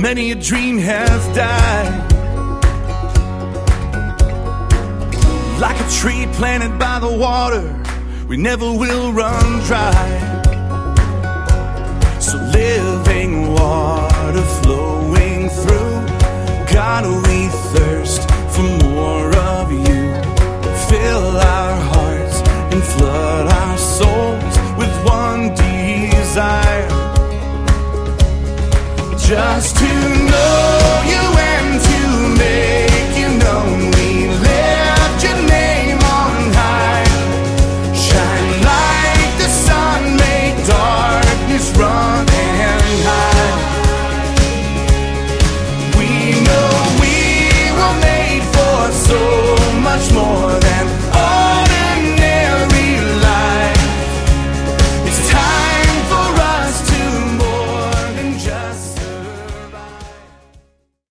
Many a dream has died. Like a tree planted by the water, we never will run dry. So living water flowing through, God, we thirst for more of you. Fill our hearts and flood our souls with one desire, just to